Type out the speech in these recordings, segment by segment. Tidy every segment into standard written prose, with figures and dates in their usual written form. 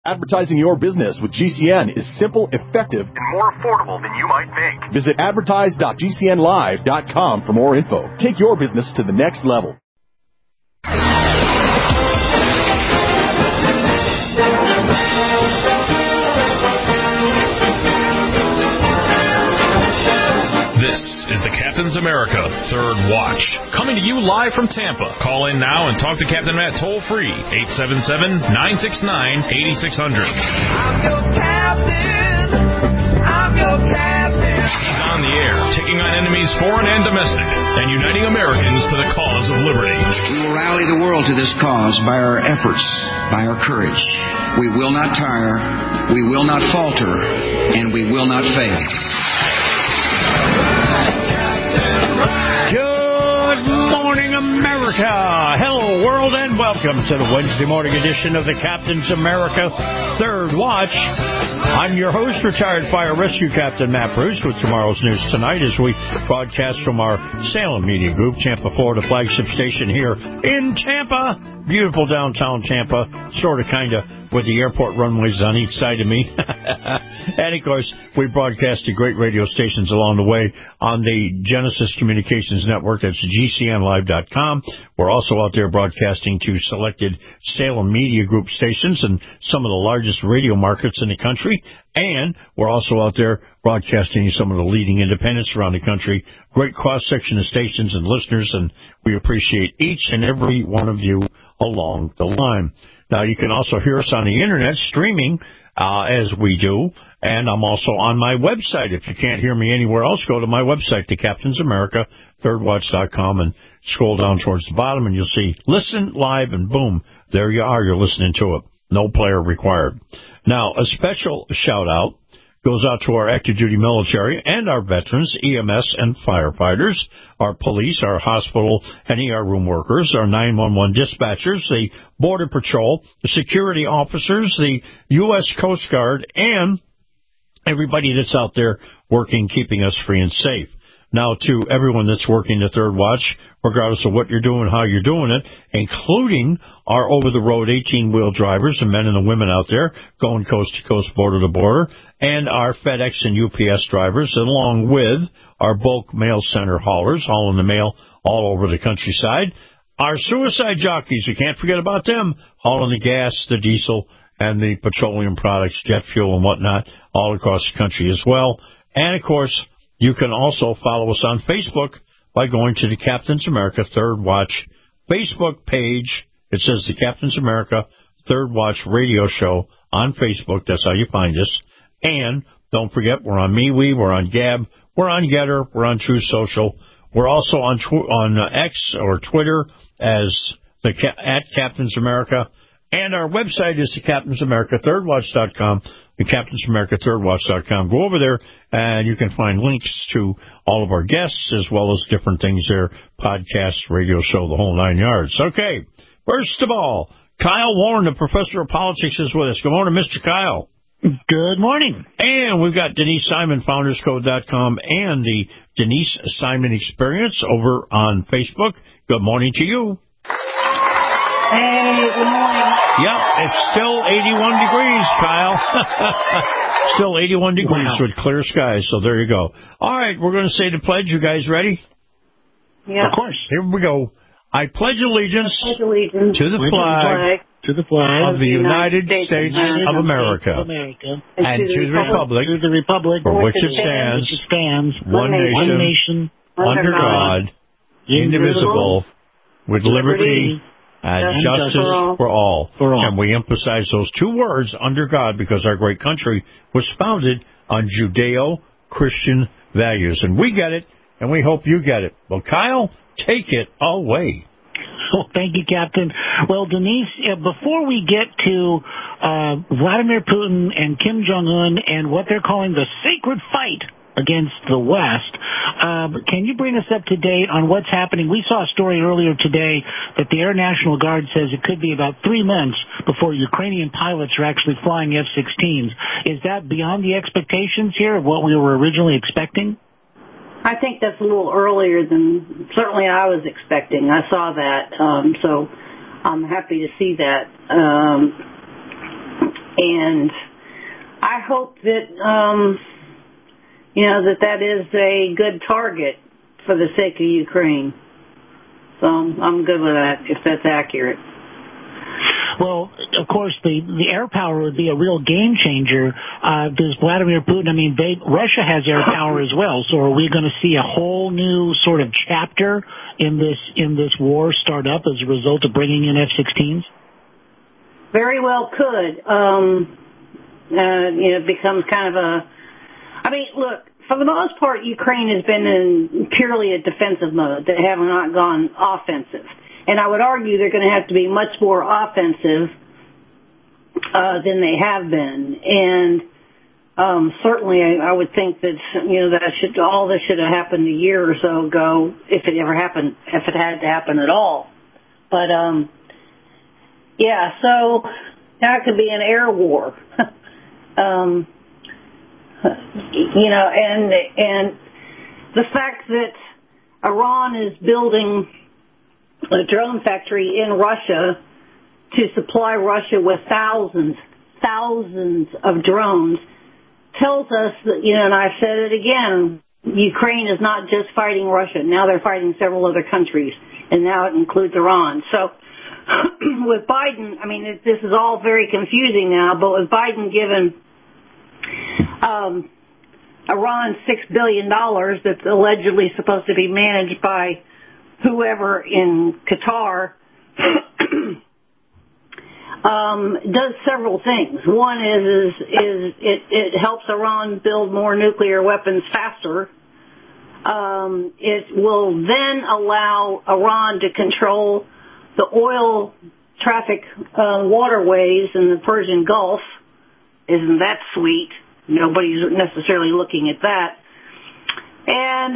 Advertising your business with GCN is simple, effective, and more affordable than you might think. Visit advertise.gcnlive.com for more info. Take your business to the next level. This is the Captain's America Third Watch, coming to you live from Tampa. Call in now and talk to Captain Matt toll-free, 877-969-8600. I'm your captain. I'm your captain. He's on the air, taking on enemies foreign and domestic, and uniting Americans to the cause of liberty. We will rally the world to this cause by our efforts, by our courage. We will not tire, we will not falter, and we will not fail. Good morning, America. Hello, world, and welcome to the Wednesday morning edition of the Captain's America Third Watch. I'm your host, retired Fire Rescue Captain Matt Bruce, with tomorrow's news tonight as we broadcast from our Salem Media Group, Tampa, Florida flagship station here in Tampa. Beautiful downtown Tampa, sort of, kind of, with the airport runways on each side of me. And, of course, we broadcast to great radio stations along the way on the Genesis Communications Network. That's GCNlive.com. We're also out there broadcasting to selected Salem Media Group stations and some of the largest radio markets in the country. And we're also out there broadcasting to some of the leading independents around the country. Great cross-section of stations and listeners, and we appreciate each and every one of you along the line. Now, you can also hear us on the Internet streaming as we do, and I'm also on my website. If you can't hear me anywhere else, go to my website, the Captain's America, thirdwatch.com, and scroll down towards the bottom, and you'll see Listen Live, and boom, there you are. You're listening to it. No player required. Now, a special shout-out goes out to our active duty military and our veterans, EMS and firefighters, our police, our hospital and ER room workers, our 911 dispatchers, the Border Patrol, the security officers, the U.S. Coast Guard, and everybody that's out there working, keeping us free and safe. Now, to everyone that's working the Third Watch, regardless of what you're doing, how you're doing it, including our over-the-road 18-wheel drivers, the men and the women out there going coast to coast, border to border, and our FedEx and UPS drivers, along with our bulk mail center haulers, hauling the mail all over the countryside. Our suicide jockeys, you can't forget about them, hauling the gas, the diesel, and the petroleum products, jet fuel and whatnot, all across the country as well. And, of course, you can also follow us on Facebook by going to the Captain's America Third Watch Facebook page. It says the Captain's America Third Watch radio show on Facebook. That's how you find us. And don't forget, we're on MeWe, we're on Gab, we're on Getter, we're on True Social. We're also on X or Twitter as at Captain's America. And our website is the Captain's America thirdwatch.com. The Captain's America thirdwatch.com. Go over there and you can find links to all of our guests as well as different things there, podcasts, radio show, the whole 9 yards. Okay, first of all, Kyle Warren, the professor of politics, is with us. Good morning, Mr. Kyle. Good morning. And we've got Denise Simon, founderscode.com, and the Denise Simon Experience over on Facebook. Good morning to you. Hey, good morning. Yep, it's still 81 degrees, Kyle. Still 81 degrees with clear skies, so there you go. All right, we're going to say the pledge. You guys ready? Yeah. Of course. Here we go. I pledge allegiance to the flag of the United States of America and to the republic for which it stands, one nation, under God, indivisible, with liberty and justice for all. And we emphasize those two words, under God, because our great country was founded on Judeo-Christian values. And we get it, and we hope you get it. Well, Kyle, take it away. Well, thank you, Captain. Well, Denise, before we get to Vladimir Putin and Kim Jong-un and what they're calling the sacred fight against the West, can you bring us up to date on what's happening? We saw a story earlier today that the Air National Guard says it could be about 3 months before Ukrainian pilots are actually flying F-16s. Is that beyond the expectations here of what we were originally expecting? I think that's a little earlier than certainly I was expecting. I saw that, so I'm happy to see that. And I hope that, that is a good target for the sake of Ukraine. So I'm good with that, if that's accurate. Well, of course, the air power would be a real game changer. Does Vladimir Putin, Russia has air power as well, so are we going to see a whole new sort of chapter in this war start up as a result of bringing in F-16s? Very well could. It becomes kind of look, for the most part, Ukraine has been in purely a defensive mode. They have not gone offensive. And I would argue they're going to have to be much more offensive than they have been. And certainly I would think that, all this should have happened a year or so ago, if it had to happen at all. But, so that could be an air war. And the fact that Iran is building a drone factory in Russia to supply Russia with thousands of drones tells us that, and I've said it again, Ukraine is not just fighting Russia. Now they're fighting several other countries, and now it includes Iran. So with Biden, this is all very confusing now, but with Biden giving Iran $6 billion that's allegedly supposed to be managed by whoever in Qatar, does several things. One is it helps Iran build more nuclear weapons faster. It will then allow Iran to control the oil traffic waterways in the Persian Gulf. Isn't that sweet? Nobody's necessarily looking at that. And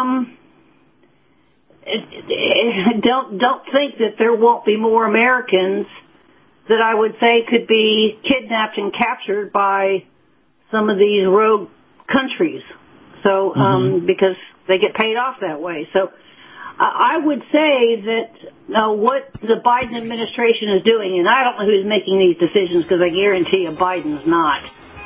don't think that there won't be more Americans that I would say could be kidnapped and captured by some of these rogue countries. So because they get paid off that way. So I would say that what the Biden administration is doing, and I don't know who's making these decisions because I guarantee you Biden's not.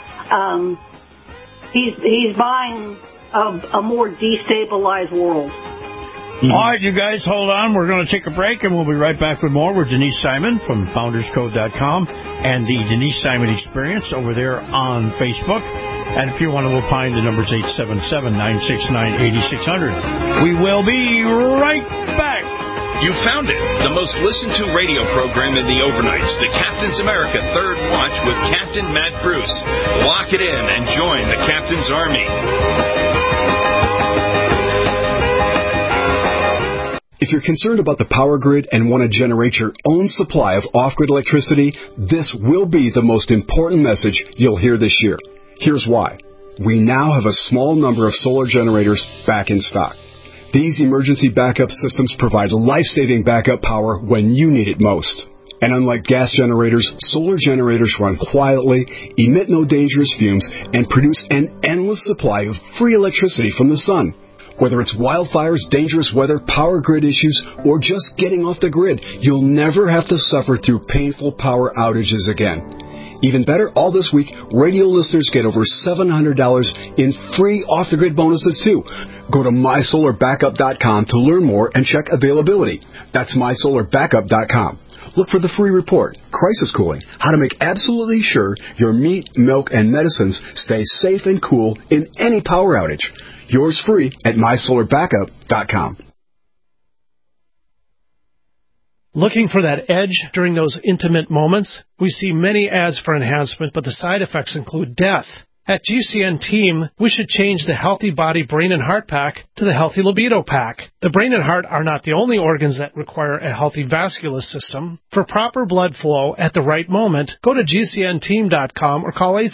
He's buying a more destabilized world. All right, you guys, hold on. We're going to take a break, and we'll be right back with more. We're Denise Simon from FoundersCode.com and the Denise Simon Experience over there on Facebook. And if you want to opine, the number's 877-969-8600. We will be right back. You found it, the most listened to radio program in the overnights, the Captain's America Third Watch with Captain Matt Bruce. Lock it in and join the Captain's Army. If you're concerned about the power grid and want to generate your own supply of off-grid electricity, this will be the most important message you'll hear this year. Here's why. We now have a small number of solar generators back in stock. These emergency backup systems provide life-saving backup power when you need it most. And unlike gas generators, solar generators run quietly, emit no dangerous fumes, and produce an endless supply of free electricity from the sun. Whether it's wildfires, dangerous weather, power grid issues, or just getting off the grid, you'll never have to suffer through painful power outages again. Even better, all this week, radio listeners get over $700 in free off-the-grid bonuses, too. Go to MySolarBackup.com to learn more and check availability. That's MySolarBackup.com. Look for the free report, Crisis Cooling, how to make absolutely sure your meat, milk, and medicines stay safe and cool in any power outage. Yours free at MySolarBackup.com. Looking for that edge during those intimate moments? We see many ads for enhancement, but the side effects include death. At GCN Team, we should change the Healthy Body, Brain, and Heart Pack to the Healthy Libido Pack. The brain and heart are not the only organs that require a healthy vascular system. For proper blood flow at the right moment, go to GCNteam.com or call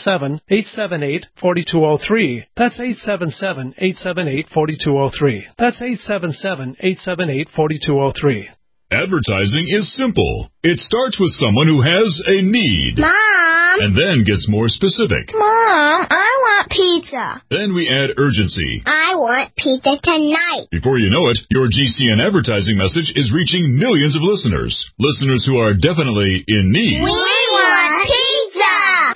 877-878-4203. That's 877-878-4203. That's 877-878-4203. Advertising is simple. It starts with someone who has a need. Mom! And then gets more specific. Mom, I want pizza. Then we add urgency. I want pizza tonight. Before you know it, your GCN advertising message is reaching millions of listeners. Listeners who are definitely in need. We want pizza!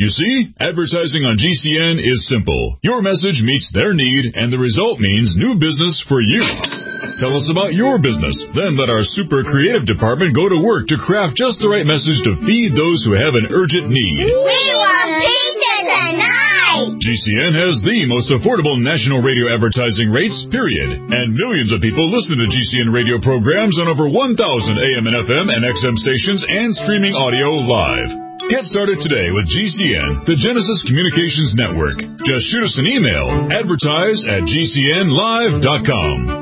You see, advertising on GCN is simple. Your message meets their need, and the result means new business for you. Tell us about your business. Then let our super creative department go to work to craft just the right message to feed those who have an urgent need. We want pizza tonight! GCN has the most affordable national radio advertising rates, period. And millions of people listen to GCN radio programs on over 1,000 AM and FM and XM stations and streaming audio live. Get started today with GCN, the Genesis Communications Network. Just shoot us an email, advertise@gcnlive.com.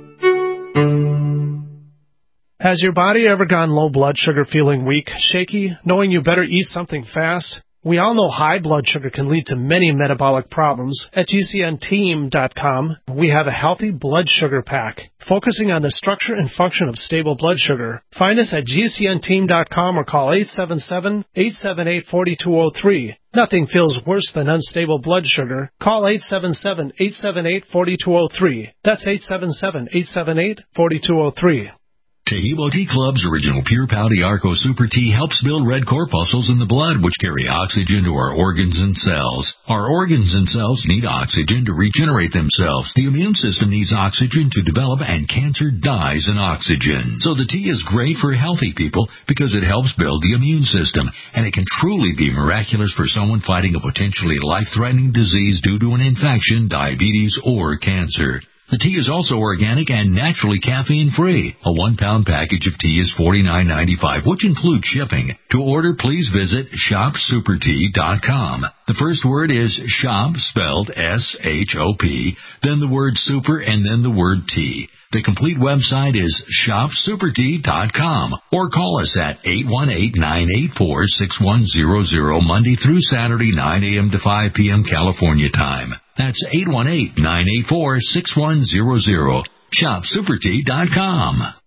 Has your body ever gone low blood sugar, feeling weak, shaky, knowing you better eat something fast? We all know high blood sugar can lead to many metabolic problems. At GCNteam.com, we have a healthy blood sugar pack, focusing on the structure and function of stable blood sugar. Find us at GCNteam.com or call 877-878-4203. Nothing feels worse than unstable blood sugar. Call 877-878-4203. That's 877-878-4203. Taheebo Tea Club's original Pure Pouty Arco Super Tea helps build red corpuscles in the blood, which carry oxygen to our organs and cells. Our organs and cells need oxygen to regenerate themselves. The immune system needs oxygen to develop, and cancer dies in oxygen. So the tea is great for healthy people because it helps build the immune system, and it can truly be miraculous for someone fighting a potentially life-threatening disease due to an infection, diabetes, or cancer. The tea is also organic and naturally caffeine-free. A 1-pound package of tea is $49.95, which includes shipping. To order, please visit shopsupertea.com. The first word is shop, spelled S-H-O-P, then the word super, and then the word tea. The complete website is shopsupertea.com, or call us at 818-984-6100 Monday through Saturday, 9 a.m. to 5 p.m. California time. That's 818-984-6100. shopsupertea.com.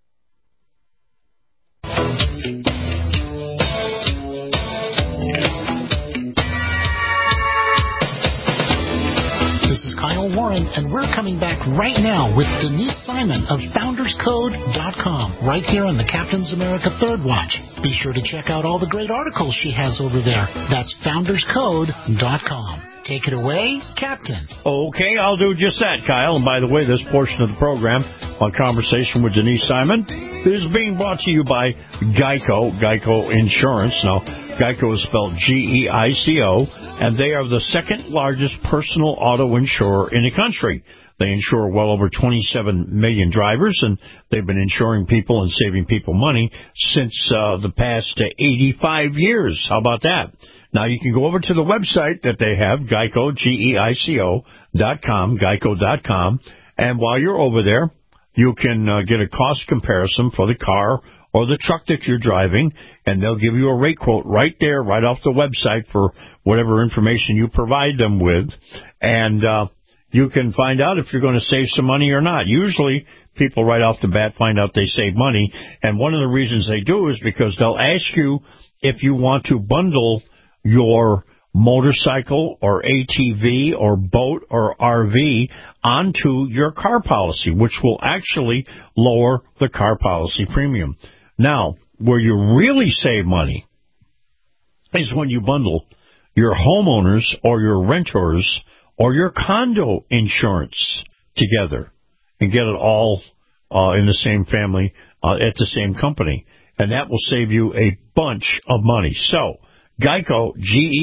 This is Kyle Warren, and we're coming back right now with Denise Simon of FoundersCode.com, right here on the Captain's America Third Watch. Be sure to check out all the great articles she has over there. That's FoundersCode.com. Take it away, Captain. Okay, I'll do just that, Kyle. And by the way, this portion of the program, my conversation with Denise Simon, is being brought to you by Geico Insurance. Now, Geico is spelled G-E-I-C-O, and they are the second largest personal auto insurer in the country. They insure well over 27 million drivers, and they've been insuring people and saving people money since the past 85 years. How about that? Now, you can go over to the website that they have, Geico, Geico.com, Geico.com, and while you're over there, you can get a cost comparison for the car or the truck that you're driving, and they'll give you a rate quote right there, right off the website for whatever information you provide them with, and you can find out if you're going to save some money or not. Usually, people right off the bat find out they save money, and one of the reasons they do is because they'll ask you if you want to bundle your motorcycle or ATV or boat or RV onto your car policy, which will actually lower the car policy premium. Now, where you really save money is when you bundle your homeowners or your renters or your condo insurance together and get it all in the same family at the same company. And that will save you a bunch of money. So, Geico,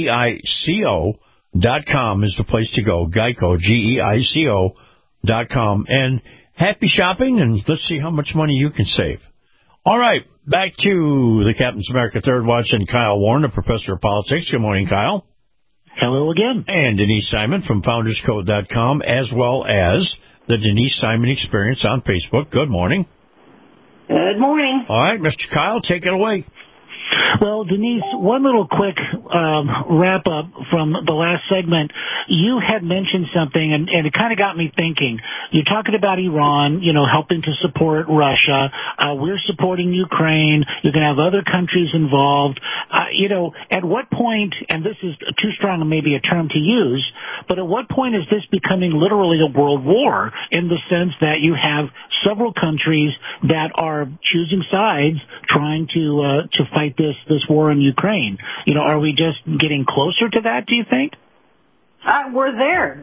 Geico.com is the place to go. Geico, Geico.com. And happy shopping, and let's see how much money you can save. All right, back to the Captain's America Third Watch and Kyle Warren, the professor of politics. Good morning, Kyle. Hello again. And Denise Simon from FoundersCode.com, as well as the Denise Simon Experience on Facebook. Good morning. Good morning. All right, Mr. Kyle, take it away. Well, Denise, one little quick wrap-up from the last segment. You had mentioned something, and it kind of got me thinking. You're talking about Iran, helping to support Russia. We're supporting Ukraine. You're going to have other countries involved. At what point, and this is too strong maybe a term to use, but at what point is this becoming literally a world war in the sense that you have several countries that are choosing sides trying to fight this war in Ukraine? Are we just getting closer to that, do you think? We're there.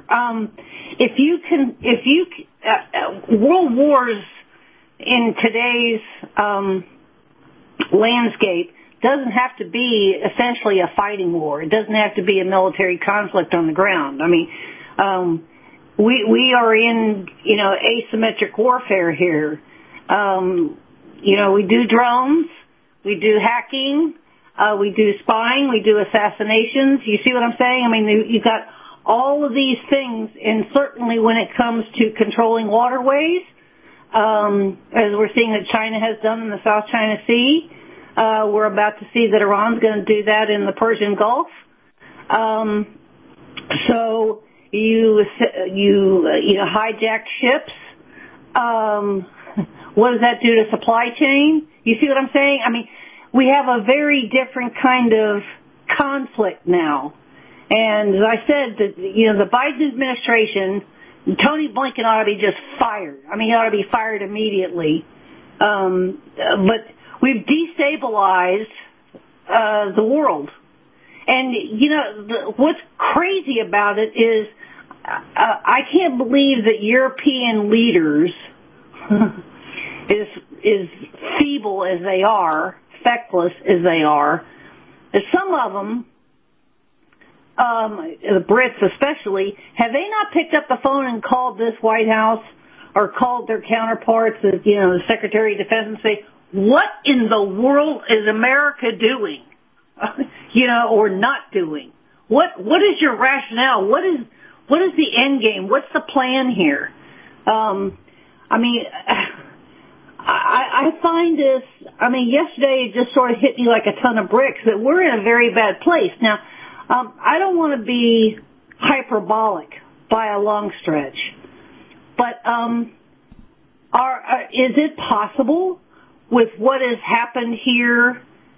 World wars in today's landscape doesn't have to be essentially a fighting war. It doesn't have to be a military conflict on the ground. I mean, we are in, asymmetric warfare here. We do drones, we do hacking, we do spying, we do assassinations. You see what I'm saying? I mean, you've got all of these things, and certainly when it comes to controlling waterways, as we're seeing that China has done in the South China Sea, we're about to see that Iran's going to do that in the Persian Gulf. So you hijack ships. What does that do to supply chain? You see what I'm saying? I mean, we have a very different kind of conflict now. And as I said, the Biden administration, Tony Blinken ought to be just fired. I mean, he ought to be fired immediately. But we've destabilized the world. And, what's crazy about it is I can't believe that European leaders, as feeble as they are, feckless as they are, that some of them, the Brits especially, have they not picked up the phone and called this White House or called their counterparts, the Secretary of Defense, and say, what in the world is America doing? Or not doing? What is your rationale? What is the end game? What's the plan here? I find this, yesterday it just sort of hit me like a ton of bricks that we're in a very bad place. Now, I don't want to be hyperbolic by a long stretch, but is it possible with what has happened here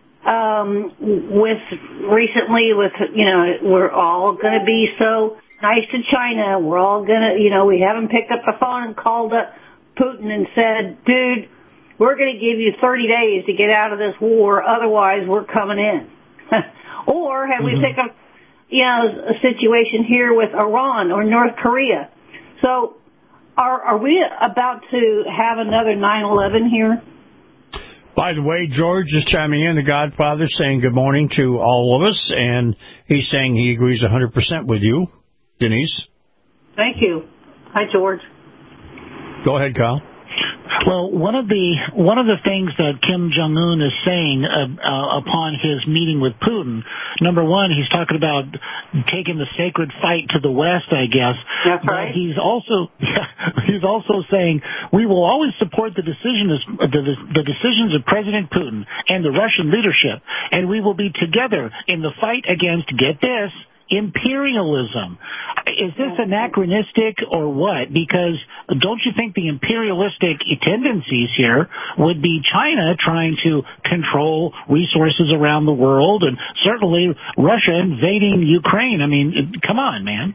we're all going to be so nice to China. We're all going to, we haven't picked up the phone and called up Putin and said, dude, we're going to give you 30 days to get out of this war. Otherwise, we're coming in. Or have we picked up, a situation here with Iran or North Korea? So are we about to have another 9/11 here? By the way, George is chiming in, the Godfather, saying good morning to all of us, and he's saying he agrees 100% with you, Denise. Thank you. Hi, George. Go ahead, Kyle. Well, one of the things that Kim Jong-un is saying upon his meeting with Putin, number one, he's talking about taking the sacred fight to the West, I guess. That's right. But he's also saying we will always support the decisions of President Putin and the Russian leadership, and we will be together in the fight against, get this, imperialism. Is this anachronistic or what? Because don't you think the imperialistic tendencies here would be China trying to control resources around the world, and certainly Russia invading Ukraine? I mean, come on, man.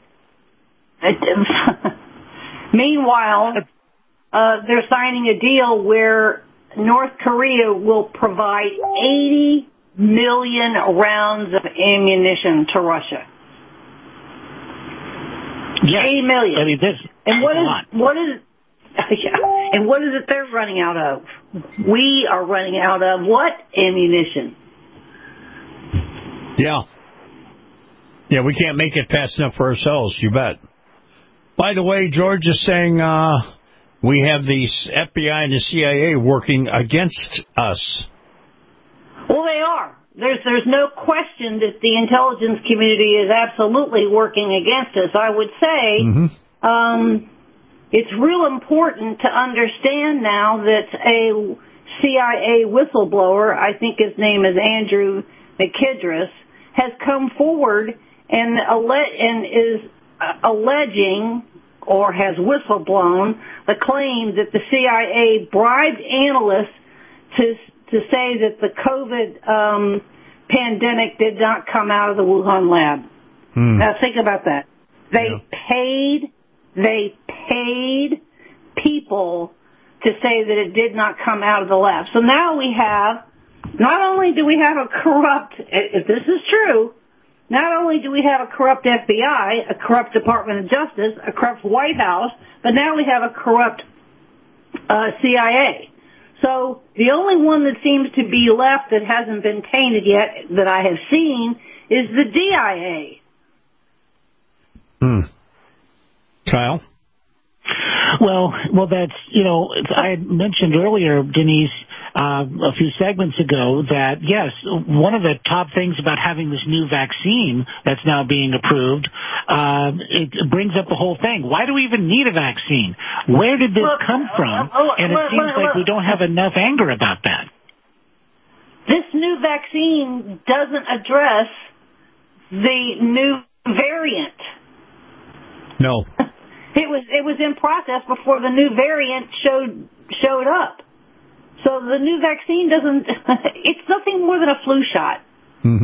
Meanwhile, they're signing a deal where North Korea will provide 80 million rounds of ammunition to Russia. Yeah. 80 million. I mean, and what is it they're running out of? We are running out of what? Ammunition. Yeah. Yeah, we can't make it fast enough for ourselves, you bet. By the way, George is saying we have the FBI and the CIA working against us. Well, they are. There's no question that the intelligence community is absolutely working against us. I would say it's real important to understand now that a CIA whistleblower, I think his name is Andrew McKidris, has come forward and is alleging or has whistleblown the claim that the CIA bribed analysts to say that the COVID pandemic did not come out of the Wuhan lab. Now think about that. They paid people to say that it did not come out of the lab. So now we have, not only do we have a corrupt, if this is true, not only do we have a corrupt FBI, a corrupt Department of Justice, a corrupt White House, but now we have a corrupt CIA. So the only one that seems to be left that hasn't been tainted yet that I have seen is the DIA. Kyle? Well, that's, I had mentioned earlier, Denise, a few segments ago that, yes, one of the top things about having this new vaccine that's now being approved, it brings up the whole thing. Why do we even need a vaccine? Where did this come from? And it seems like we don't have enough anger about that. This new vaccine doesn't address the new variant. No. It was in process before the new variant showed up. So the new vaccine doesn't, it's nothing more than a flu shot. Mm-hmm.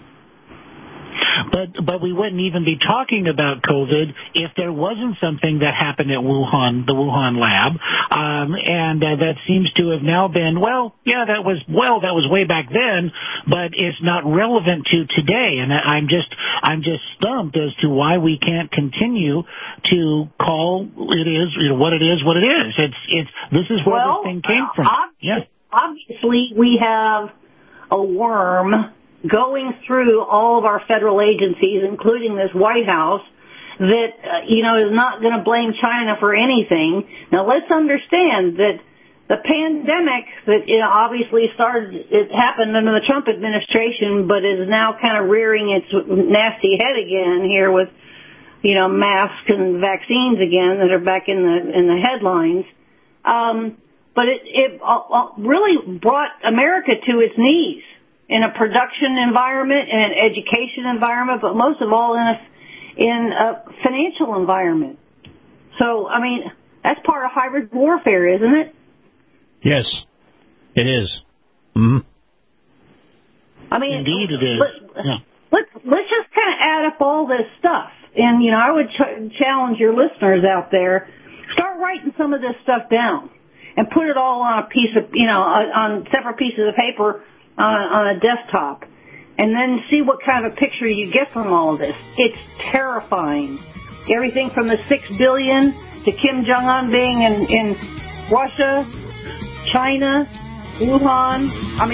But we wouldn't even be talking about COVID if there wasn't something that happened at Wuhan, the Wuhan lab, and that seems to have now been, that was way back then, but it's not relevant to today. And I'm just stumped as to why we can't continue to call it is, what it is. This is where this thing came from. Obviously, we have a worm going through all of our federal agencies, including this White House, that, is not going to blame China for anything. Now, let's understand that the pandemic that, obviously it happened under the Trump administration, but is now kind of rearing its nasty head again here with, masks and vaccines again that are back in the headlines. But it really brought America to its knees in a production environment, in an education environment, but most of all in a financial environment. So, that's part of hybrid warfare, isn't it? Yes, it is. Mm-hmm. Indeed it is. Let's just kind of add up all this stuff. And, I would challenge your listeners out there, start writing some of this stuff down and put it all on a piece of, on separate pieces of paper on a desktop, and then see what kind of a picture you get from all of this. It's terrifying. Everything from the $6 billion to Kim Jong-un being in Russia, China, Wuhan.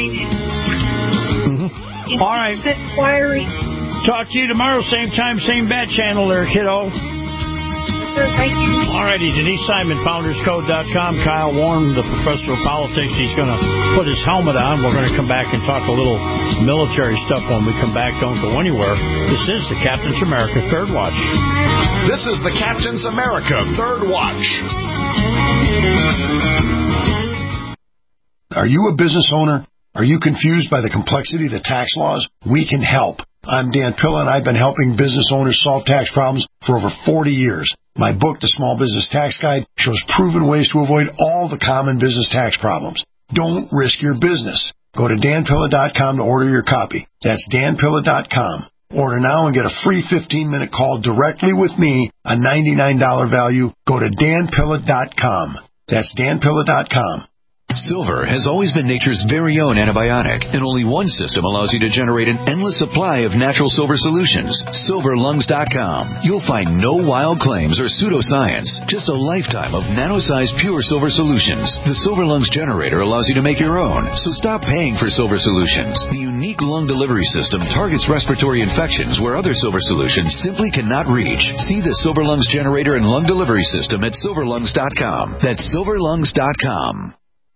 All right. Inquiry. Talk to you tomorrow, same time, same bat channel there, kiddo. Thank you. All righty, Denise Simon, founderscode.com. Kyle Warren, the professor of politics. He's going to put his helmet on. We're going to come back and talk a little military stuff when we come back. Don't go anywhere. This is the Captain's America Third Watch. This is the Captain's America Third Watch. Are you a business owner? Are you confused by the complexity of the tax laws? We can help. I'm Dan Pilla, and I've been helping business owners solve tax problems for over 40 years. My book, The Small Business Tax Guide, shows proven ways to avoid all the common business tax problems. Don't risk your business. Go to danpilla.com to order your copy. That's danpilla.com. Order now and get a free 15-minute call directly with me, a $99 value. Go to danpilla.com. That's danpilla.com. Silver has always been nature's very own antibiotic, and only one system allows you to generate an endless supply of natural silver solutions. SilverLungs.com. You'll find no wild claims or pseudoscience, just a lifetime of nano-sized pure silver solutions. The Silver Lungs generator allows you to make your own, so stop paying for silver solutions. The unique lung delivery system targets respiratory infections where other silver solutions simply cannot reach. See the Silver Lungs generator and lung delivery system at SilverLungs.com. That's SilverLungs.com.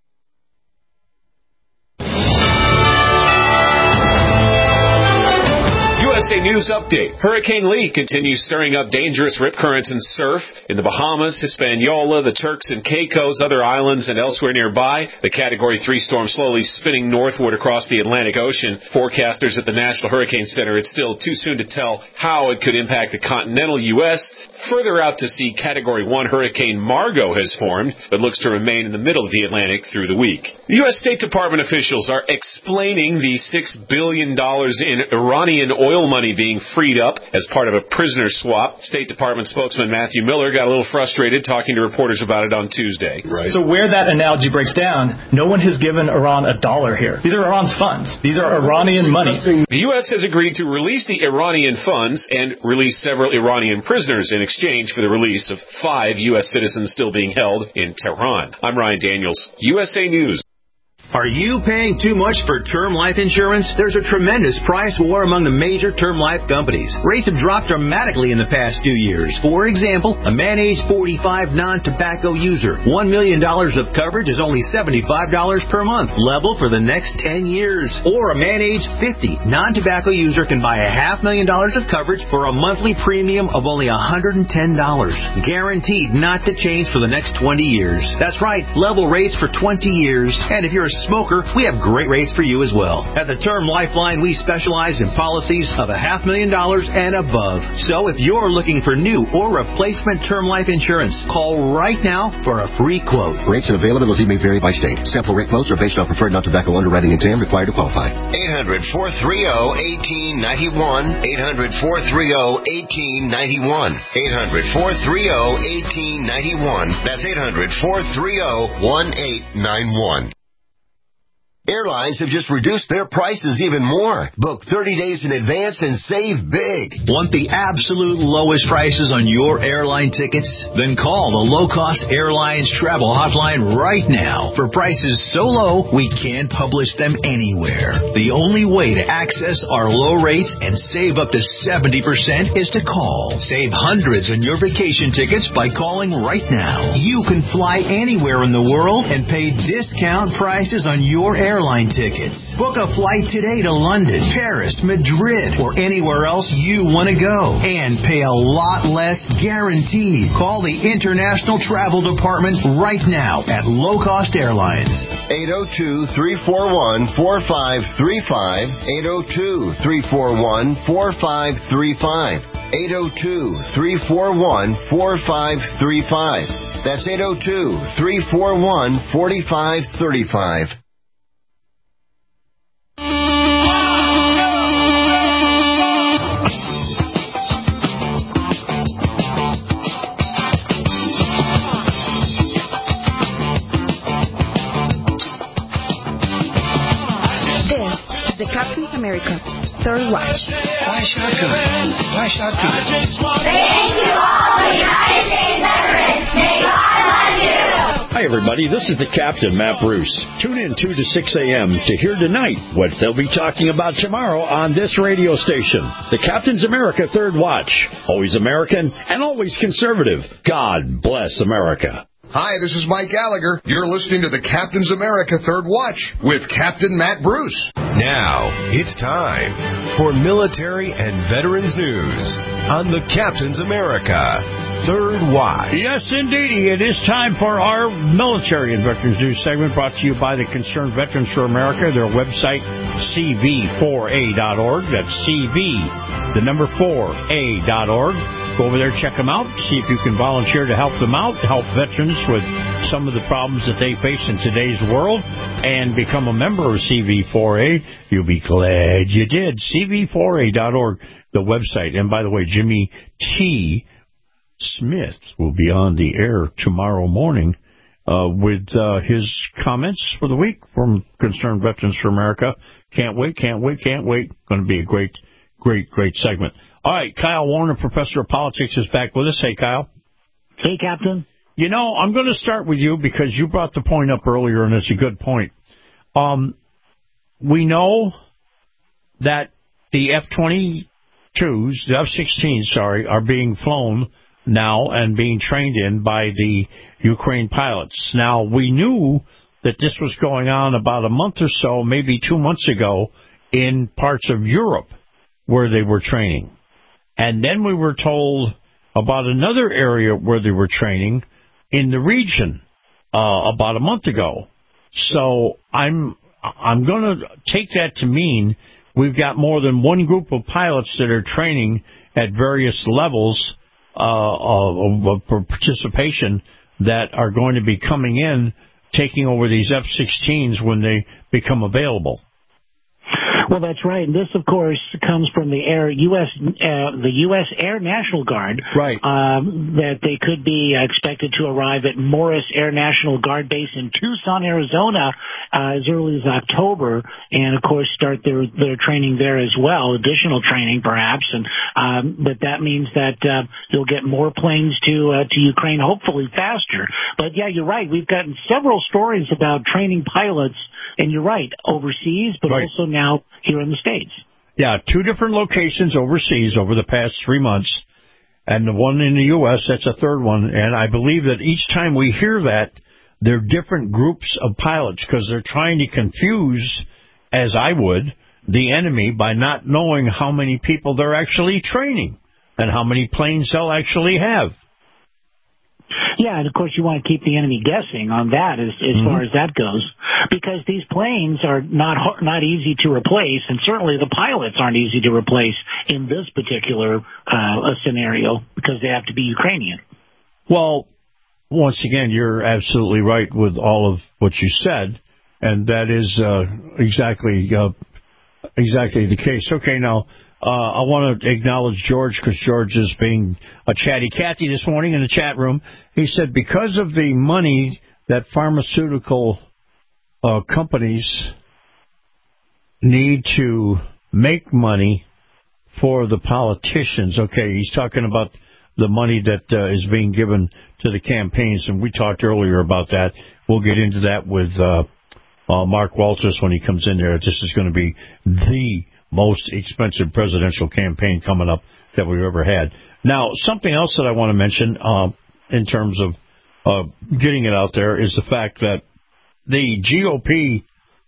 USA News Update. Hurricane Lee continues stirring up dangerous rip currents and surf in the Bahamas, Hispaniola, the Turks and Caicos, other islands, and elsewhere nearby. The Category 3 storm slowly spinning northward across the Atlantic Ocean. Forecasters at the National Hurricane Center, it's still too soon to tell how it could impact the continental U.S. Further out to sea, Category 1 Hurricane Margot has formed, but looks to remain in the middle of the Atlantic through the week. The U.S. State Department officials are explaining the $6 billion in Iranian oil money being freed up as part of a prisoner swap. State Department spokesman Matthew Miller got a little frustrated talking to reporters about it on Tuesday. Right. So where that analogy breaks down, no one has given Iran a dollar here. These are Iran's funds. These are Iranian money. The U.S. has agreed to release the Iranian funds and release several Iranian prisoners in exchange for the release of 5 U.S. citizens still being held in Tehran. I'm Ryan Daniels, USA News. Are you paying too much for term life insurance? There's a tremendous price war among the major term life companies. Rates have dropped dramatically in the past 2 years. For example, a man age 45 non-tobacco user, $1 million of coverage is only $75 per month, level for the next 10 years. Or a man age 50 non-tobacco user can buy $500,000 of coverage for a monthly premium of only $110, guaranteed not to change for the next 20 years. That's right, level rates for 20 years. And if you're a smoker, we have great rates for you as well. At the Term Lifeline, we specialize in policies of $500,000 and above. So if you're looking for new or replacement term life insurance, call right now for a free quote. Rates and availability may vary by state. Sample rate quotes are based on preferred non-tobacco underwriting exam required to qualify. 800-430-1891. 800-430-1891. 800-430-1891. That's 800-430-1891. Airlines have just reduced their prices even more. Book 30 days in advance and save big. Want the absolute lowest prices on your airline tickets? Then call the Low Cost Airlines Travel Hotline right now. For prices so low, we can't publish them anywhere. The only way to access our low rates and save up to 70% is to call. Save hundreds on your vacation tickets by calling right now. You can fly anywhere in the world and pay discount prices on your airline tickets. Book a flight today to London, Paris, Madrid, or anywhere else you want to go. And pay a lot less guaranteed. Call the International Travel Department right now at Low Cost Airlines. 802-341-4535. 802-341-4535. 802-341-4535. That's 802-341-4535. The Captain's America Third Watch. Why shotgun? Why shotgun? Thank you all, the United States veterans. May God love you. Hi, everybody. This is the Captain, Matt Bruce. Tune in 2 to 6 a.m. to hear tonight what they'll be talking about tomorrow on this radio station. The Captain's America Third Watch. Always American and always conservative. God bless America. Hi, this is Mike Gallagher. You're listening to the Captain's America Third Watch with Captain Matt Bruce. Now, it's time for military and veterans news on the Captain's America Third Watch. Yes, indeed. It is time for our military and veterans news segment brought to you by the Concerned Veterans for America. Their website, cv4a.org. That's CV, the number 4a.org. Go over there, check them out, see if you can volunteer to help them out, help veterans with some of the problems that they face in today's world, and become a member of CV4A. You'll be glad you did. CV4A.org, the website. And by the way, Jimmy T. Smith will be on the air tomorrow morning with his comments for the week from Concerned Veterans for America. Can't wait. Going to be a great segment. All right, Kyle Warner, Professor of Politics, is back with us. Hey, Kyle. Hey, Captain. You know, I'm going to start with you because you brought the point up earlier, and it's a good point. We know that the F-22s, the F-16s, are being flown now and being trained in by the Ukraine pilots. Now, we knew that this was going on about a month or so, maybe 2 months ago, in parts of Europe where they were training. And then we were told about another area where they were training in the region about a month ago. So I'm going to take that to mean we've got more than one group of pilots that are training at various levels of participation that are going to be coming in, taking over these F-16s when they become available. Well, that's right. And this, of course, comes from the U.S. Air National Guard. Right. That they could be expected to arrive at Morris Air National Guard Base in Tucson, Arizona, as early as October, and of course start their training there as well, additional training perhaps. And but that means that you'll get more planes to Ukraine, hopefully faster. But yeah, you're right. We've gotten several stories about training pilots. And you're right, overseas, but also now here in the States. Yeah, 2 different locations overseas over the past 3 months, and the one in the U.S., that's a third one. And I believe that each time we hear that, they're different groups of pilots because they're trying to confuse, as I would, the enemy by not knowing how many people they're actually training and how many planes they'll actually have. Yeah, and of course you want to keep the enemy guessing on that as far as that goes, because these planes are not easy to replace, and certainly the pilots aren't easy to replace in this particular scenario because they have to be Ukrainian. Well, once again, you're absolutely right with all of what you said, and that is exactly the case. Okay, now. I want to acknowledge George because George is being a chatty Cathy this morning in the chat room. He said because of the money that pharmaceutical companies need to make money for the politicians. Okay, he's talking about the money that is being given to the campaigns, and we talked earlier about that. We'll get into that with Mark Walters when he comes in there. This is going to be the most expensive presidential campaign coming up that we've ever had. Now, something else that I want to mention in terms of getting it out there is the fact that the GOP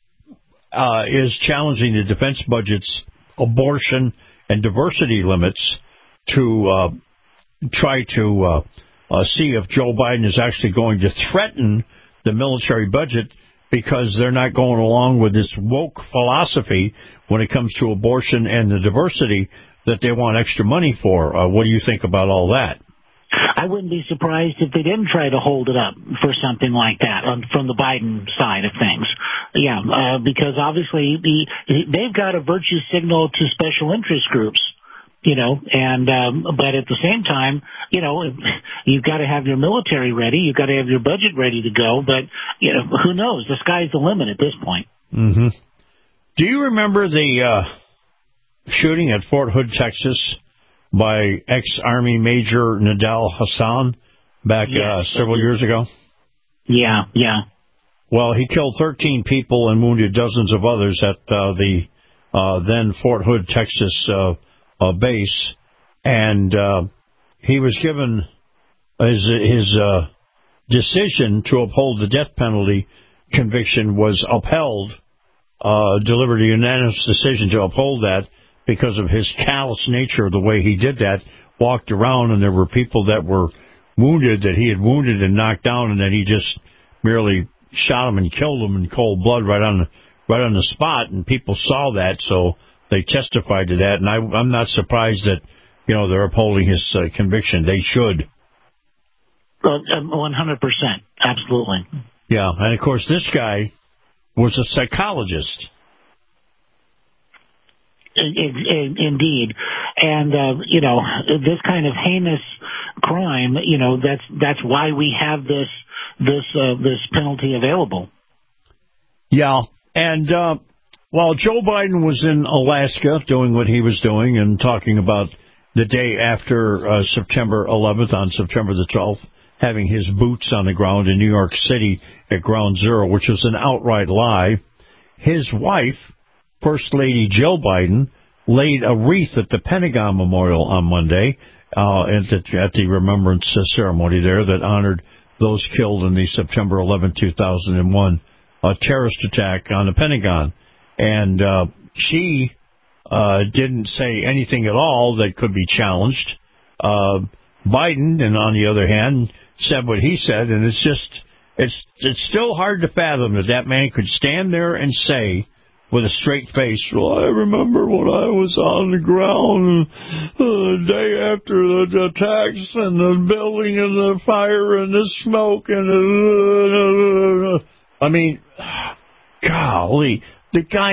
is challenging the defense budget's abortion and diversity limits to try to see if Joe Biden is actually going to threaten the military budget because they're not going along with this woke philosophy when it comes to abortion and the diversity that they want extra money for. What do you think about all that? I wouldn't be surprised if they didn't try to hold it up for something like that from the Biden side of things. Yeah, because obviously they've got a virtue signal to special interest groups. And but at the same time, you've got to have your military ready, you've got to have your budget ready to go, but, who knows? The sky's the limit at this point. Mm-hmm. Do you remember the shooting at Fort Hood, Texas, by ex-Army Major Nidal Hasan back several years ago? Yeah. Well, he killed 13 people and wounded dozens of others at the then Fort Hood, Texas base, and he was given his decision to uphold the death penalty conviction was upheld, delivered a unanimous decision to uphold that because of his callous nature of the way he did that, walked around and there were people that were wounded, that he had wounded and knocked down, and then he just merely shot them and killed them in cold blood right on the spot, and people saw that, so they testified to that, and I'm not surprised that, they're upholding his conviction. They should. 100%. Absolutely. Yeah, and of course this guy was a psychologist. Indeed. And, this kind of heinous crime, that's why we have this penalty available. Yeah, and while Joe Biden was in Alaska doing what he was doing and talking about the day after September 11th, on September the 12th, having his boots on the ground in New York City at Ground Zero, which was an outright lie, his wife, First Lady Jill Biden, laid a wreath at the Pentagon Memorial on Monday at the remembrance ceremony there that honored those killed in the September 11, 2001 terrorist attack on the Pentagon. And she didn't say anything at all that could be challenged. Biden, and on the other hand, said what he said, and it's still hard to fathom that man could stand there and say with a straight face, well, I remember when I was on the ground the day after the attacks and the building and the fire and the smoke and I mean, golly, the guy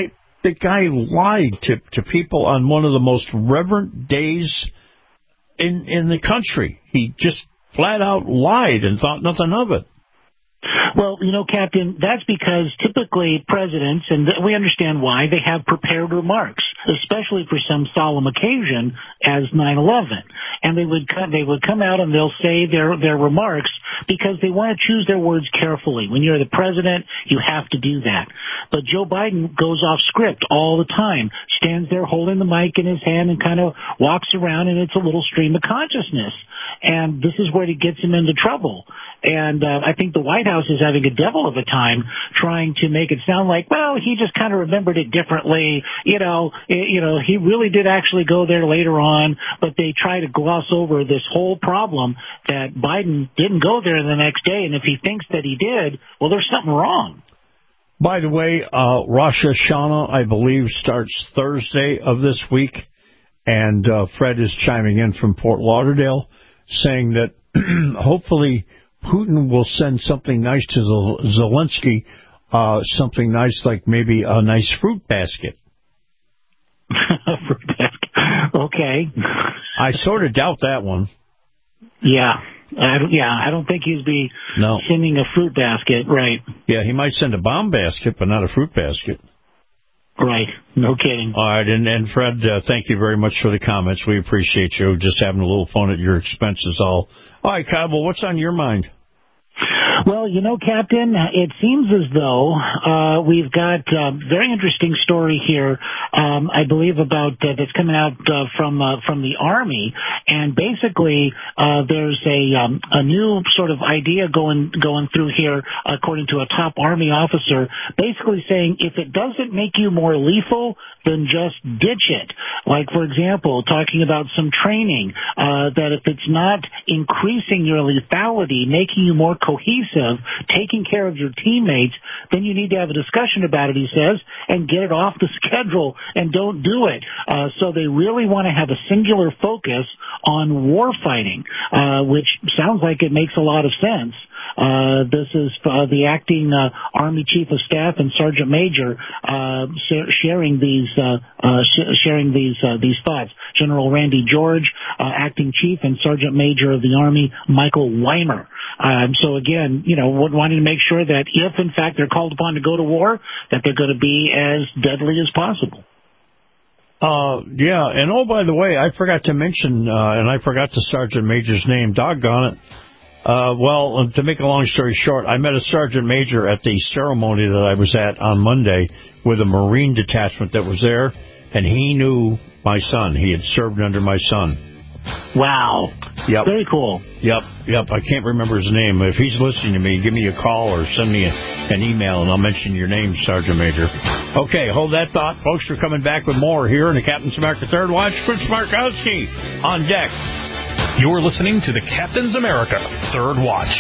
the guy lied to people on one of the most reverent days in the country. He just flat out lied and thought nothing of it. Well, Captain, that's because typically presidents, and we understand why, they have prepared remarks, especially for some solemn occasion as 9/11. And they would come out and they'll say their remarks because they want to choose their words carefully. When you're the president, you have to do that. But Joe Biden goes off script all the time, stands there holding the mic in his hand and kind of walks around, and it's a little stream of consciousness. And this is where it gets him into trouble. And I think the White House is having a devil of a time trying to make it sound like, well, he just kind of remembered it differently. He really did actually go there later on, but they try to gloss over this whole problem that Biden didn't go there the next day. And if he thinks that he did, well, there's something wrong. By the way, Rosh Hashanah, I believe, starts Thursday of this week. And Fred is chiming in from Fort Lauderdale saying that hopefully Putin will send something nice to Zelensky, something nice like maybe a nice fruit basket. Fruit basket. Okay. I sort of doubt that one. Yeah. I don't think he'd be sending a fruit basket, right? Yeah, he might send a bomb basket, but not a fruit basket. Right. No kidding. All right. And Fred, thank you very much for the comments. We appreciate you just having a little fun at your expense is all. All right, Cabo, what's on your mind? Well, Captain, it seems as though we've got a very interesting story here, I believe, about that's coming out from the Army. And basically, there's a new sort of idea going through here, according to a top Army officer, basically saying if it doesn't make you more lethal, then just ditch it. Like, for example, talking about some training, that if it's not increasing your lethality, making you more cohesive, taking care of your teammates, then you need to have a discussion about it, he says, and get it off the schedule and don't do it. So they really want to have a singular focus on war fighting, which sounds like it makes a lot of sense. This is the acting Army Chief of Staff and Sergeant Major sharing these thoughts. General Randy George, acting Chief, and Sergeant Major of the Army Michael Weimer. So again, wanting to make sure that if in fact they're called upon to go to war, that they're going to be as deadly as possible. Yeah, and by the way, I forgot to mention, and I forgot the Sergeant Major's name. Doggone it. Well, to make a long story short, I met a Sergeant Major at the ceremony that I was at on Monday with a Marine detachment that was there, and he knew my son. He had served under my son. Wow. Yep. Very cool. Yep. I can't remember his name. If he's listening to me, give me a call or send me an email, and I'll mention your name, Sergeant Major. Okay, hold that thought. Folks, we're coming back with more here in the Captain's America Third Watch. Fritz Markowski on deck. You're listening to the Captain's America Third Watch.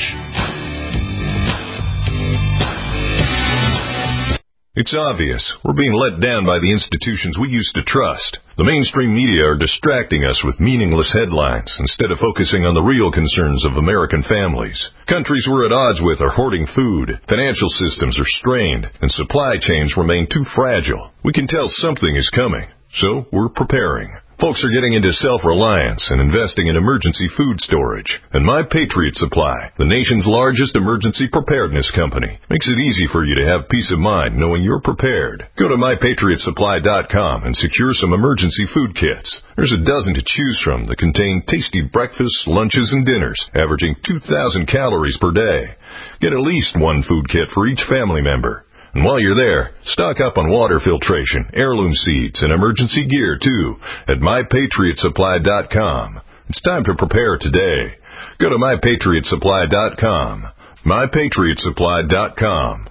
It's obvious. We're being let down by the institutions we used to trust. The mainstream media are distracting us with meaningless headlines instead of focusing on the real concerns of American families. Countries we're at odds with are hoarding food, financial systems are strained, and supply chains remain too fragile. We can tell something is coming, so we're preparing. Folks are getting into self-reliance and investing in emergency food storage. And My Patriot Supply, the nation's largest emergency preparedness company, makes it easy for you to have peace of mind knowing you're prepared. Go to MyPatriotSupply.com and secure some emergency food kits. There's a dozen to choose from that contain tasty breakfasts, lunches, and dinners, averaging 2,000 calories per day. Get at least one food kit for each family member. And while you're there, stock up on water filtration, heirloom seeds, and emergency gear, too, at MyPatriotSupply.com. It's time to prepare today. Go to MyPatriotSupply.com. MyPatriotSupply.com.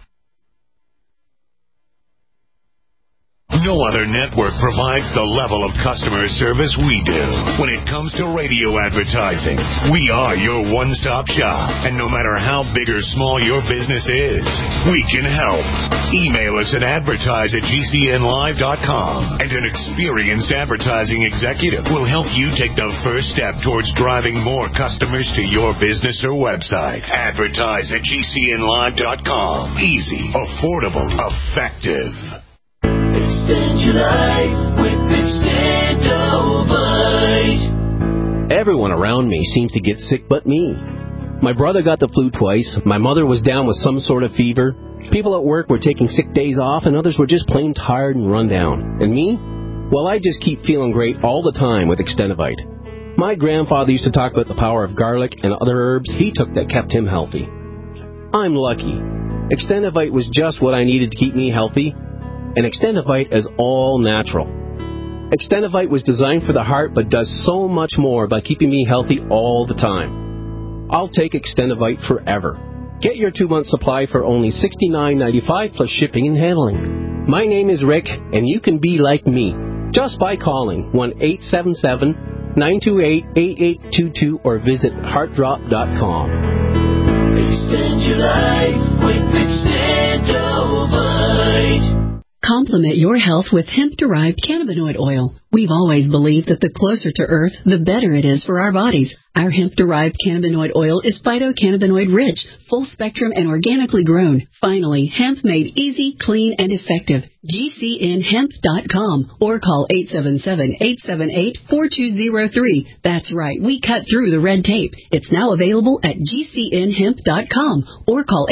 No other network provides the level of customer service we do. When it comes to radio advertising, we are your one-stop shop. And no matter how big or small your business is, we can help. Email us at advertise@gcnlive.com. And an experienced advertising executive will help you take the first step towards driving more customers to your business or website. Advertise@gcnlive.com. Easy, affordable, effective. It's Extend your life with Extendovite. Everyone around me seems to get sick but me. My brother got the flu twice. My mother was down with some sort of fever. People at work were taking sick days off, and others were just plain tired and run down. And me? Well, I just keep feeling great all the time with Extendovite. My grandfather used to talk about the power of garlic and other herbs he took that kept him healthy. I'm lucky. Extendovite was just what I needed to keep me healthy, and Extendovite is all natural. Extendovite was designed for the heart but does so much more by keeping me healthy all the time. I'll take Extendovite forever. Get your 2-month supply for only $69.95 plus shipping and handling. My name is Rick, and you can be like me just by calling 1-877-928-8822 or visit heartdrop.com. Extend your life with Extendovite. Complement your health with hemp-derived cannabinoid oil. We've always believed that the closer to Earth, the better it is for our bodies. Our hemp-derived cannabinoid oil is phytocannabinoid-rich, full-spectrum, and organically grown. Finally, hemp made easy, clean, and effective. GCNhemp.com or call 877-878-4203. That's right, we cut through the red tape. It's now available at GCNhemp.com or call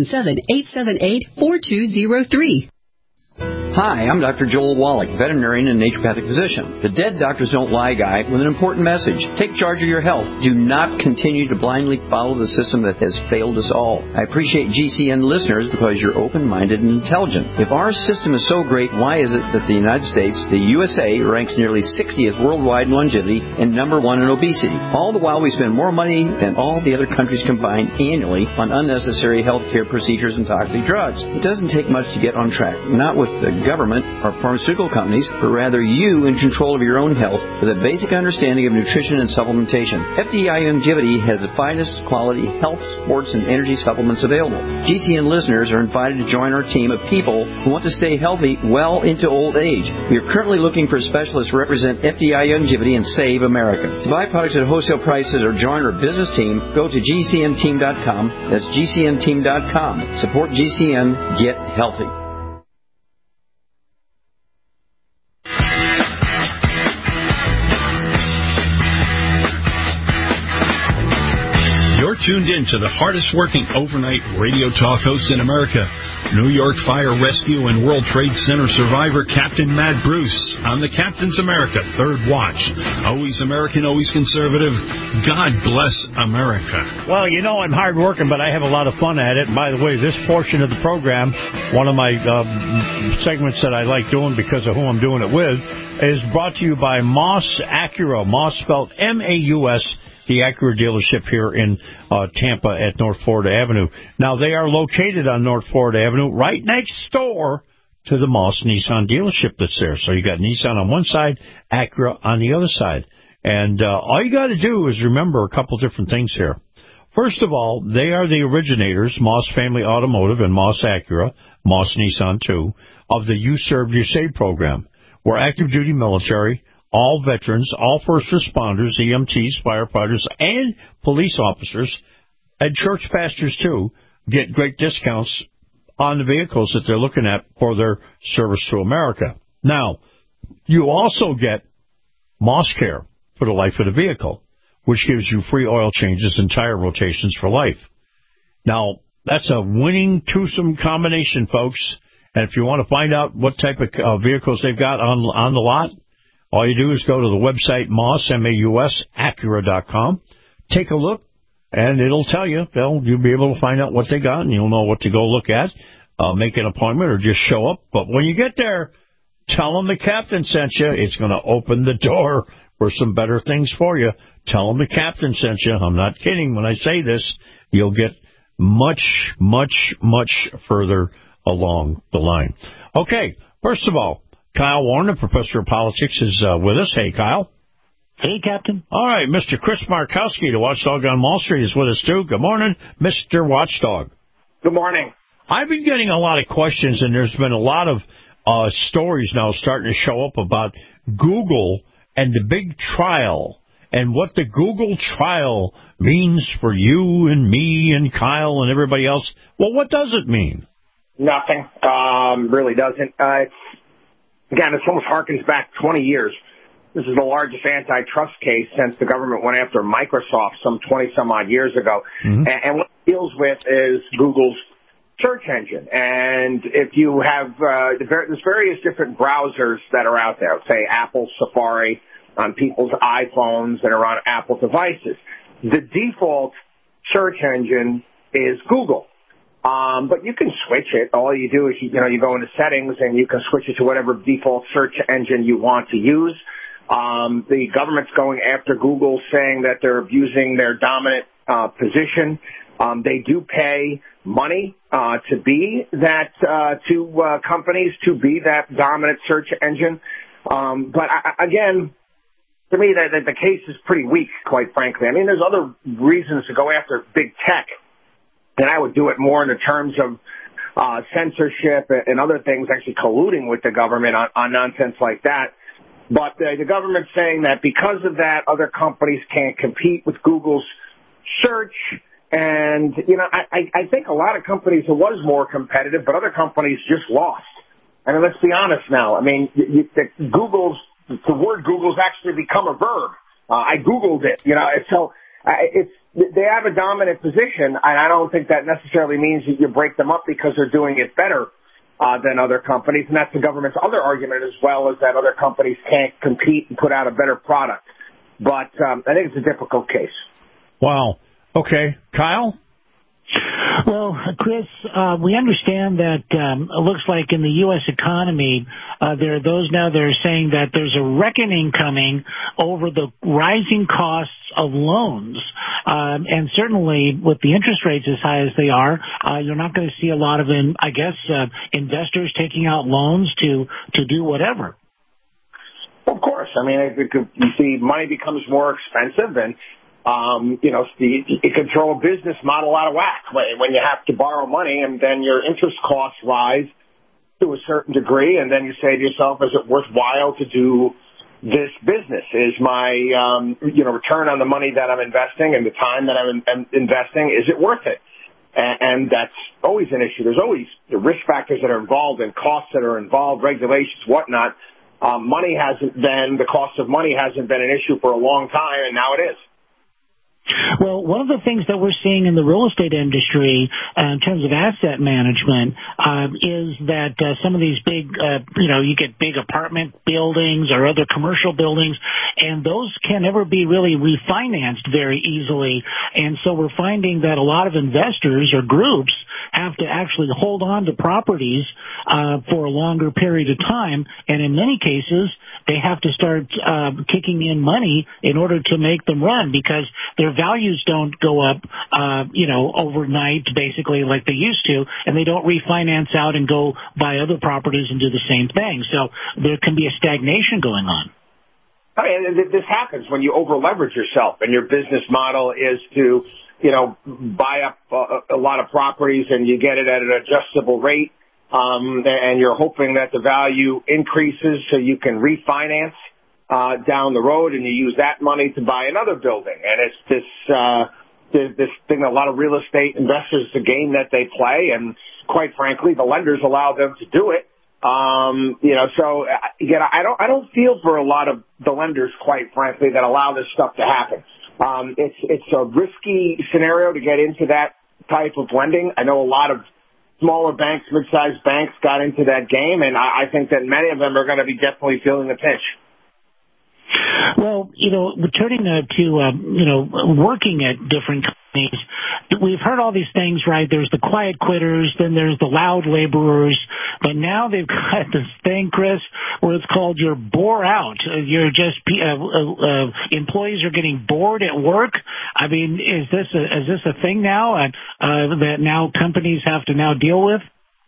877-878-4203. Hi, I'm Dr. Joel Wallach, veterinarian and naturopathic physician. The Dead Doctors Don't Lie guy with an important message. Take charge of your health. Do not continue to blindly follow the system that has failed us all. I appreciate GCN listeners because you're open-minded and intelligent. If our system is so great, why is it that the United States, the USA, ranks nearly 60th worldwide in longevity and number 1 in obesity? All the while we spend more money than all the other countries combined annually on unnecessary health care procedures and toxic drugs. It doesn't take much to get on track. Not with the government or pharmaceutical companies, but rather you in control of your own health with a basic understanding of nutrition and supplementation. FDI Longevity has the finest quality health, sports, and energy supplements available. GCN listeners are invited to join our team of people who want to stay healthy well into old age. We are currently looking for specialists to represent FDI Longevity and Save America. To buy products at wholesale prices or join our business team, go to GCNteam.com. That's GCNteam.com. Support GCN. Get healthy. You're tuned in to the hardest working overnight radio talk hosts in America. New York Fire Rescue and World Trade Center survivor Captain Matt Bruce on the Captain's America Third Watch. Always American, always conservative. God bless America. Well, you know I'm hard working, but I have a lot of fun at it. And by the way, this portion of the program, one of my segments that I like doing because of who I'm doing it with, is brought to you by Moss Acura. Moss spelled M-A-U-S. The Acura dealership here in Tampa at North Florida Avenue. Now, they are located on North Florida Avenue, right next door to the Moss Nissan dealership that's there. So you got Nissan on one side, Acura on the other side. And all you got to do is remember a couple different things here. First of all, they are the originators, Moss Family Automotive and Moss Acura, Moss Nissan too, of the You Serve, You Save program. We're active duty military. All veterans, all first responders, EMTs, firefighters, and police officers, and church pastors, too, get great discounts on the vehicles that they're looking at for their service to America. Now, you also get Moss Care for the life of the vehicle, which gives you free oil changes and tire rotations for life. Now, that's a winning twosome combination, folks. And if you want to find out what type of vehicles they've got on the lot, all you do is go to the website Moss, M-A-U-S, Acura.com. Take a look, and it'll tell you. You'll be able to find out what they got, and you'll know what to go look at. Make an appointment or just show up. But when you get there, tell them the captain sent you. It's going to open the door for some better things for you. Tell them the captain sent you. I'm not kidding when I say this. You'll get much, much, much further along the line. Okay, first of all, Kyle Warner, professor of politics, is with us. Hey, Kyle. Hey, Captain. All right, Mr. Chris Markowski, the Watchdog on Wall Street, is with us, too. Good morning, Mr. Watchdog. Good morning. I've been getting a lot of questions, and there's been a lot of stories now starting to show up about Google and the big trial and what the Google trial means for you and me and Kyle and everybody else. Well, what does it mean? Nothing. Really doesn't. Again, this almost harkens back 20 years. This is the largest antitrust case since the government went after Microsoft some 20-some-odd years ago. Mm-hmm. And what it deals with is Google's search engine. And if you have, there's various different browsers that are out there, say Apple Safari on people's iPhones that are on Apple devices. The default search engine is Google. But you can switch it. All you do is, you go into settings and you can switch it to whatever default search engine you want to use. The government's going after Google, saying that they're abusing their dominant position. They do pay money to be that to companies to be that dominant search engine. But again, to me, the case is pretty weak, quite frankly. I mean, there's other reasons to go after big tech, and I would do it more in the terms of censorship and other things, actually colluding with the government on nonsense like that. But the government's saying that because of that, other companies can't compete with Google's search. And, I think a lot of companies, it was more competitive, but other companies just lost. I mean, let's be honest now. I mean, the word Google's actually become a verb. I Googled it, so they have a dominant position, and I don't think that necessarily means that you break them up because they're doing it better than other companies, and that's the government's other argument as well, is that other companies can't compete and put out a better product. But I think it's a difficult case. Wow. Okay. Kyle? Well, Chris, we understand that it looks like in the U.S. economy, there are those now that are saying that there's a reckoning coming over the rising costs of loans. And certainly with the interest rates as high as they are, you're not going to see a lot of, investors taking out loans to do whatever. Of course. I mean, you see money becomes more expensive, and it can throw a business model out of whack when you have to borrow money, and then your interest costs rise to a certain degree, and then you say to yourself, is it worthwhile to do this business? Is my, return on the money that I'm investing and the time that I'm investing, is it worth it? And that's always an issue. There's always the risk factors that are involved and costs that are involved, regulations, whatnot. The cost of money hasn't been an issue for a long time, and now it is. Well, one of the things that we're seeing in the real estate industry in terms of asset management is that some of these big, you get big apartment buildings or other commercial buildings, and those can never be really refinanced very easily. And so we're finding that a lot of investors or groups have to actually hold on to properties for a longer period of time, and in many cases they have to start kicking in money in order to make them run, because their values don't go up, overnight, basically, like they used to, and they don't refinance out and go buy other properties and do the same thing. So there can be a stagnation going on. I mean, this happens when you over-leverage yourself, and your business model is to, buy up a lot of properties, and you get it at an adjustable rate, and you're hoping that the value increases so you can refinance down the road, and you use that money to buy another building. And it's this thing, a lot of real estate investors, it's a game that they play, and quite frankly, the lenders allow them to do it. So again, I don't feel for a lot of the lenders, quite frankly, that allow this stuff to happen. It's a risky scenario to get into that type of lending. I know a lot of smaller banks, mid-sized banks got into that game, and I think that many of them are going to be definitely feeling the pinch. Well, returning to working at different companies, we've heard all these things, right? There's the quiet quitters, then there's the loud laborers, but now they've got this thing, Chris, where it's called you're bore out. You're just employees are getting bored at work. I mean, is this a thing now that now companies have to now deal with?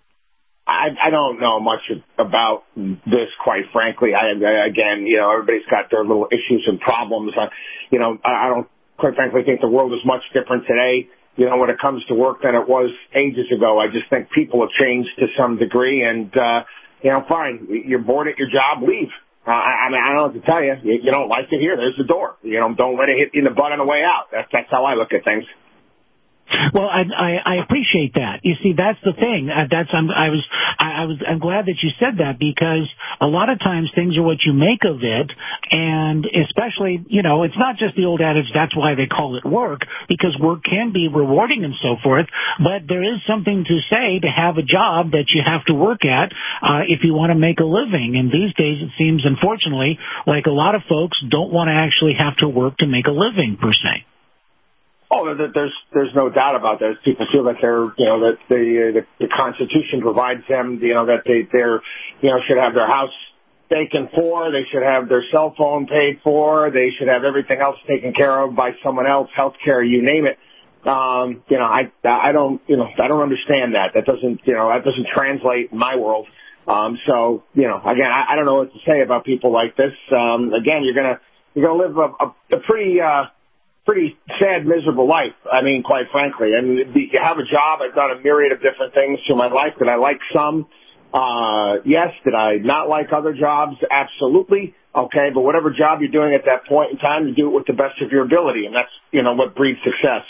I don't know much about this, quite frankly. Everybody's got their little issues and problems. I don't, quite frankly, think the world is much different today, when it comes to work than it was ages ago. I just think people have changed to some degree, and, fine, you're bored at your job, leave. I don't know what to tell you. You don't like it here, there's the door. Don't let it hit you in the butt on the way out. That's how I look at things. Well, I appreciate that. You see, that's the thing. I'm glad that you said that, because a lot of times things are what you make of it, and especially, it's not just the old adage, that's why they call it work, because work can be rewarding and so forth, but there is something to say to have a job that you have to work at if you want to make a living. And these days it seems, unfortunately, like a lot of folks don't want to actually have to work to make a living, per se. Oh, there's no doubt about that. People feel that that the Constitution provides them, that they're should have their house taken for, they should have their cell phone paid for, they should have everything else taken care of by someone else, health care, you name it. I don't understand that. That doesn't translate in my world. So, again, I don't know what to say about people like this. Again, you're gonna live a pretty sad, miserable life. I mean, quite frankly. And you have a job. I've done a myriad of different things through my life. Did I like some? Yes. Did I not like other jobs? Absolutely. Okay. But whatever job you're doing at that point in time, you do it with the best of your ability. And that's, what breeds success.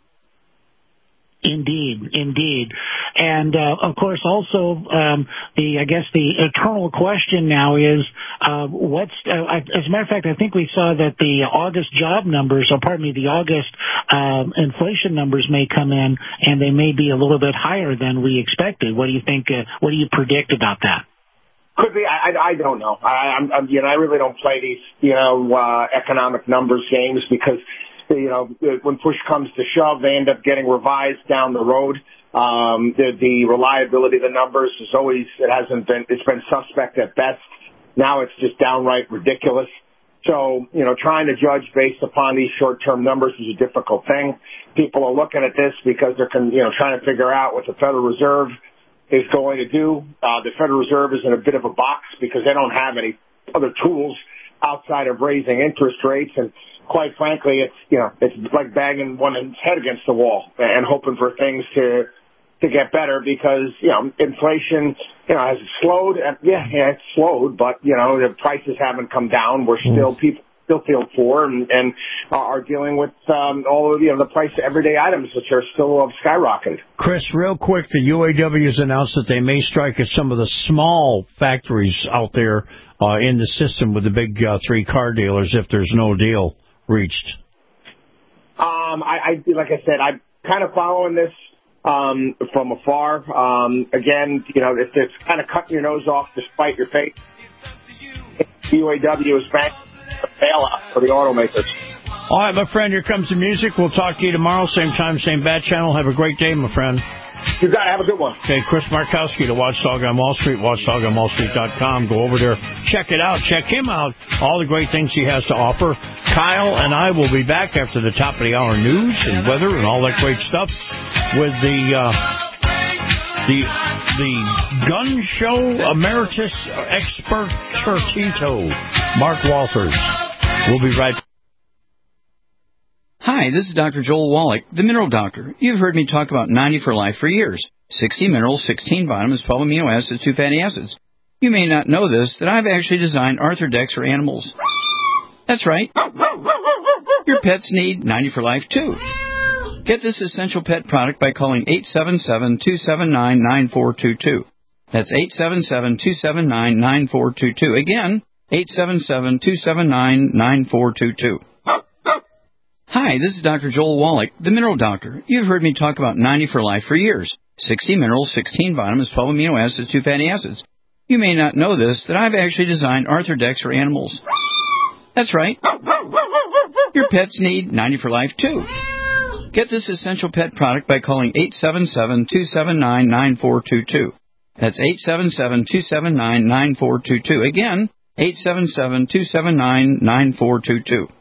Indeed. And, of course, also, the eternal question now is, as a matter of fact, I think we saw that the August job numbers, the August, inflation numbers may come in, and they may be a little bit higher than we expected. What do you think, what do you predict about that? Could be. I don't know. I really don't play these, economic numbers games, because when push comes to shove, they end up getting revised down the road. The reliability of the numbers it's been suspect at best. Now it's just downright ridiculous. So, trying to judge based upon these short-term numbers is a difficult thing. People are looking at this because they're, trying to figure out what the Federal Reserve is going to do. The Federal Reserve is in a bit of a box because they don't have any other tools outside of raising interest rates. And quite frankly, it's like banging one's head against the wall and hoping for things to get better, because, inflation, has it slowed? Yeah, it's slowed, but, the prices haven't come down. People still feel poor and are dealing with, all of, the price of everyday items, which are still skyrocketed. Chris, real quick, the UAW has announced that they may strike at some of the small factories out there, in the system with the big, 3 car dealers if there's no deal reached. Like I said, I'm kind of following this from afar. Again, if it's kind of cutting your nose off to spite your face, UAW is back a bailout for the automakers. All right, my friend, here comes the music. We'll talk to you tomorrow, same time, same bat channel. Have a great day, my friend. You got it. Have a good one. Okay, Chris Markowski, the Watchdog on Wall Street, watchdogonwallstreet.com. Go over there, check it out, check him out, all the great things he has to offer. Kyle and I will be back after the top of the hour news and weather and all that great stuff with the gun show emeritus expert Tertito, Mark Walters. We'll be right back. Hi, this is Dr. Joel Wallach, the Mineral Doctor. You've heard me talk about 90 for Life for years. 60 minerals, 16 vitamins, 12 amino acids, 2 fatty acids. You may not know this, that I've actually designed Arthrodex for animals. That's right. Your pets need 90 for Life, too. Get this essential pet product by calling 877-279-9422. That's 877-279-9422. Again, 877-279-9422. Hi, this is Dr. Joel Wallach, the Mineral Doctor. You've heard me talk about 90 for Life for years. 60 minerals, 16 vitamins, 12 amino acids, 2 fatty acids. You may not know this, that I've actually designed Arthrodex for animals. That's right. Your pets need 90 for Life, too. Get this essential pet product by calling 877-279-9422. That's 877-279-9422. Again, 877-279-9422.